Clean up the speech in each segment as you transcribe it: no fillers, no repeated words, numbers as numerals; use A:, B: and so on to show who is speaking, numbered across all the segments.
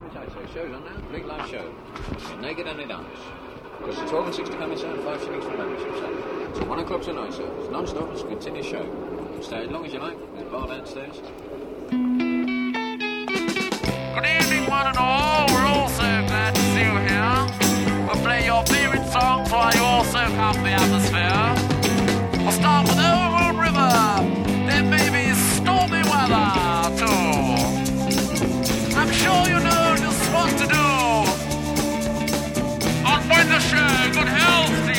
A: Potato show's on now. Big live show. You're naked and it dance. Costs you 12 and 6 to come inside, 5 shillings for membership, sir. It's 1 o'clock tonight, sir. It's non-stop, it's a continuous show. You can stay as long as you like. There's a bar downstairs.
B: Good evening, one and all. We're all so glad to see you here. We'll play your favourite songs while you all soak up the atmosphere. We'll start with Old River. Then maybe stormy weather, too. I'm sure you know just what to do. On with the show. Good health to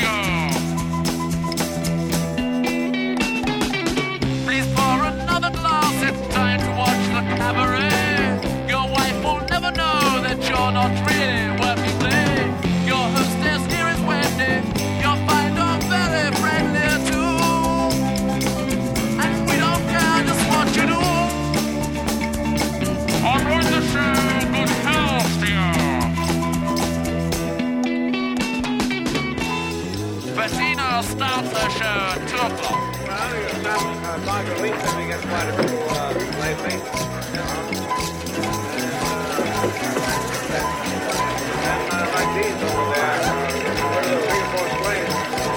B: you. Please pour another glass. It's time to watch the cabaret. Your wife will never know that you're not really working late. Your hostess here is Wendy. You'll find her very friendly too. And we don't care just what you do. On with the show. Good health to you. Bettina starts her show at 2 o'clock.
C: Well, you're not Marguerite, then we get quite a few lately. And like these over there, 3 or 4 slaves.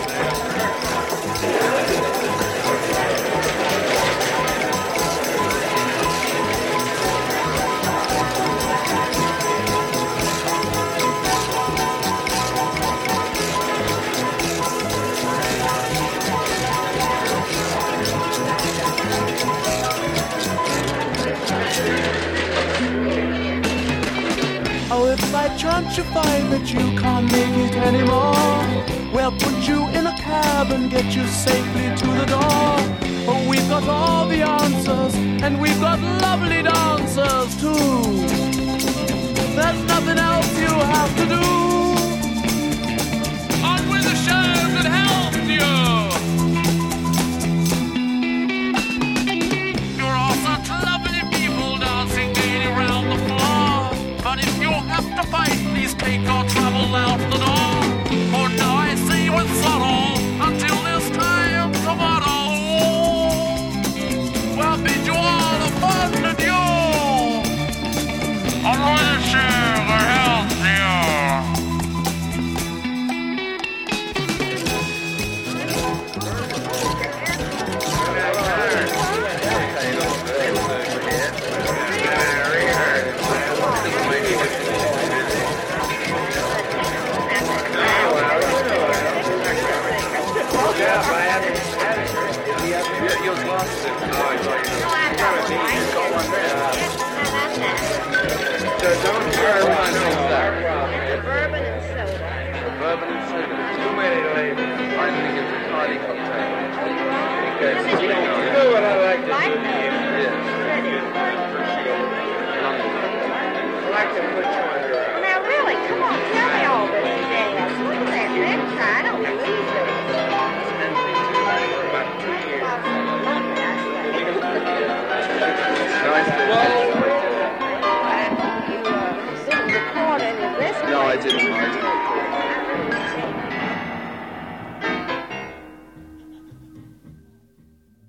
D: Oh, if by chance you find that you can't make it anymore, we'll put you in a cab and get you safely to the door. Oh, we've got all the answers, and we've got lovely dancers too. There's nothing else you have to do.
B: On with the show. Good health to you. You're all such lovely people dancing gaily around the floor. But if you have to fight, please take your trouble out the door. For now I say with sorrow, until this time tomorrow, we'll bid you all a fond adieu. On with the show. Good health to you.
E: Bourbon and soda.
C: Bourbon and soda. Too many ladies. I think it's a party cocktail. Because you know what I like to do?
E: Like those?
C: Yes. I like to put you under
E: Now really, come on, tell me all this today. Look at that necktie. I don't believe it.
C: about 2 years.
E: Well, you didn't record any of this.
C: No, I didn't.